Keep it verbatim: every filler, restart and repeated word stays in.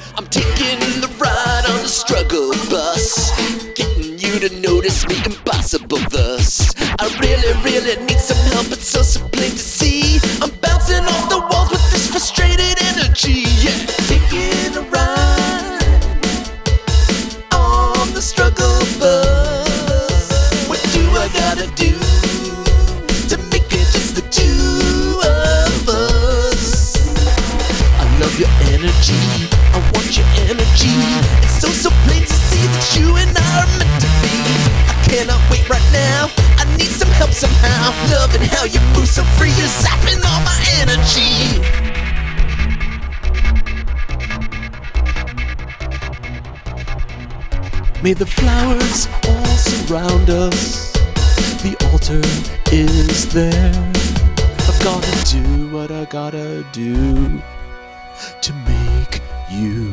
I'm taking the ride on the struggle bus, getting you to notice me, impossible thus. I really, really need some help, it's so, so plain to see. I'm bouncing off the walls with this frustrated energy. Yeah, taking a ride on the struggle bus. What do I gotta do to make it just the two of us? I love your energy, I want your energy. It's so, so plain to see that you and I are meant to be. I cannot wait right now, I need some help somehow. Loving how you move so free, you're zapping all my energy. May the flowers all surround us, the altar is there. I've gotta do what I gotta do to make you